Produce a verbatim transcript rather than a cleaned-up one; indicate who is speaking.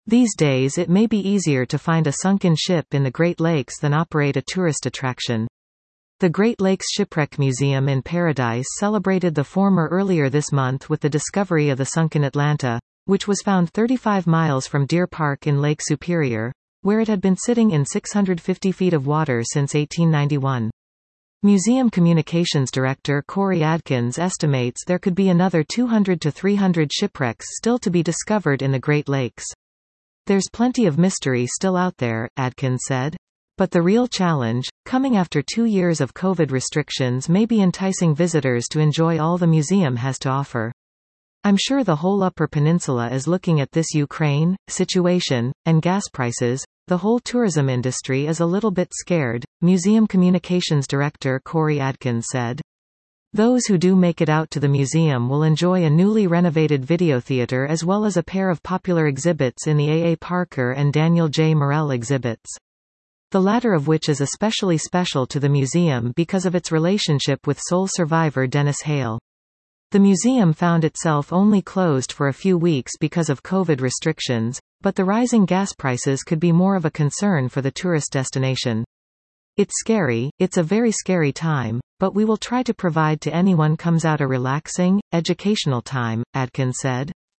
Speaker 1: These days it may be easier to find a sunken ship in the Great Lakes than operate a tourist attraction. The Great Lakes Shipwreck Museum in Paradise celebrated the former earlier this month with the discovery of the sunken Atlanta, which was found thirty-five miles from Deer Park in Lake Superior, where it had been sitting in six hundred fifty feet of water since eighteen ninety-one. Museum Communications Director Corey Adkins estimates there could be another two hundred to three hundred shipwrecks still to be discovered in the Great Lakes. There's plenty of mystery still out there, Adkins said. But the real challenge, coming after two years of COVID restrictions, may be enticing visitors to enjoy all the museum has to offer. I'm sure the whole Upper Peninsula is looking at this Ukraine situation, and gas prices. The whole tourism industry is a little bit scared, Museum Communications Director Corey Adkins said. Those who do make it out to the museum will enjoy a newly renovated video theater as well as a pair of popular exhibits in the A A Parker and Daniel J. Morell exhibits. The latter of which is especially special to the museum because of its relationship with sole survivor Dennis Hale. The museum found itself only closed for a few weeks because of COVID restrictions, but the rising gas prices could be more of a concern for the tourist destination. It's scary, it's a very scary time, but we will try to provide to anyone comes out a relaxing, educational time, Adkins said.